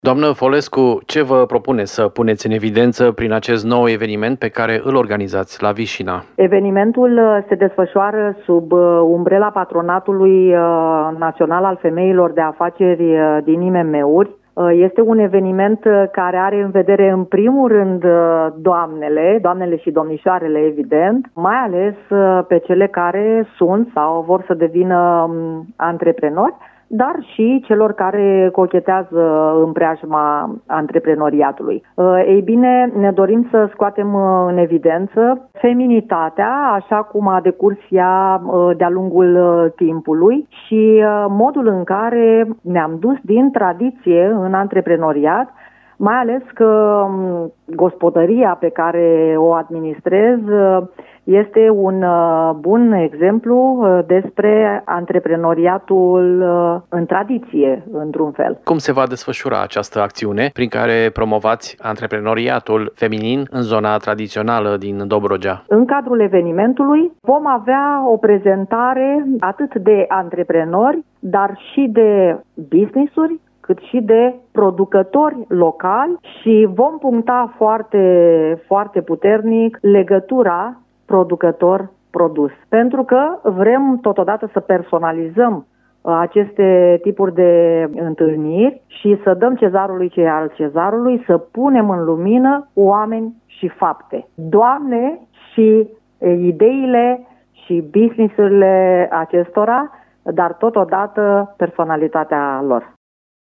Doamnă Folescu, ce vă propune să puneți în evidență prin acest nou eveniment pe care îl organizați la Vișina? Evenimentul se desfășoară sub umbrela Patronatului Național al Femeilor de Afaceri din IMM-uri. Este un eveniment care are în vedere în primul rând doamnele și domnișoarele, evident, mai ales pe cele care sunt sau vor să devină antreprenori, dar și celor care cochetează în preajma antreprenoriatului. Ei bine, ne dorim să scoatem în evidență feminitatea, așa cum a decurs ea de-a lungul timpului și modul în care ne-am dus din tradiție în antreprenoriat, mai ales că gospodăria pe care o administrez este un bun exemplu despre antreprenoriatul în tradiție, într-un fel. Cum se va desfășura această acțiune prin care promovați antreprenoriatul feminin în zona tradițională din Dobrogea? În cadrul evenimentului vom avea o prezentare atât de antreprenori, dar și de business-uri, cât și de producători locali și vom puncta foarte, foarte puternic legătura producător-produs. Pentru că vrem totodată să personalizăm aceste tipuri de întâlniri și să dăm cezarului ce e al cezarului, să punem în lumină oameni și fapte. Doamne, și ideile și business-urile acestora, dar totodată personalitatea lor.